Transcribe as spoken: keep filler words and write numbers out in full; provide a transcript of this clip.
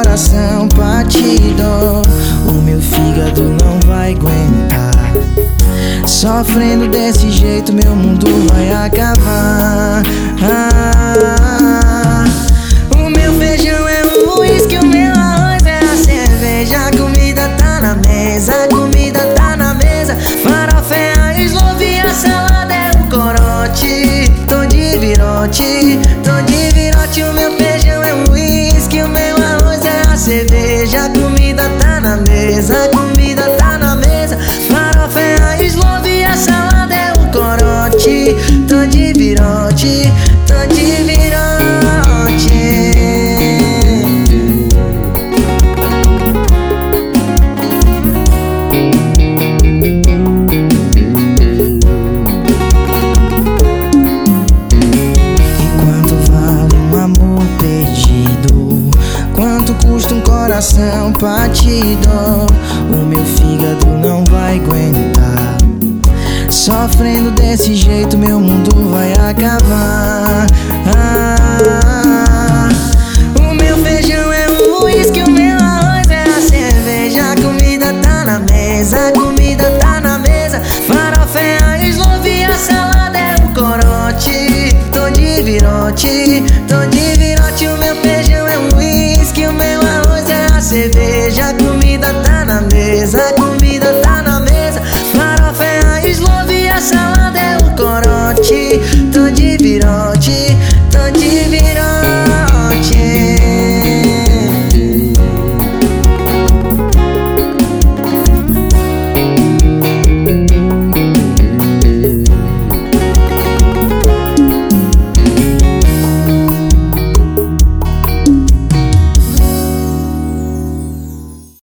coração partido, o meu fígado não vai aguentar. Sofrendo desse jeito meu mundo vai acabar. ah, O meu feijão é o uísque, o meu arroz é a cerveja. A comida tá na mesa, a comida tá na mesa. Farofa é a eslovia, a salada é o corote. Tô de virote, tô de virote. O meu feijão é o uísque, o meu arroz é a cerveja. A comida tá na mesa, a comida tá na mesa. Farofa é a eslovia, a salada é o corote. Tô de virote, tô de virote. Quanto custa um coração partido? O meu fígado não vai aguentar. Sofrendo desse jeito meu mundo vai acabar. ah, O meu feijão é o uísque, o meu arroz é a cerveja. A comida tá na mesa, a comida tá na mesa. Farofa é a eslovia, a salada é o corote. Tô de virote,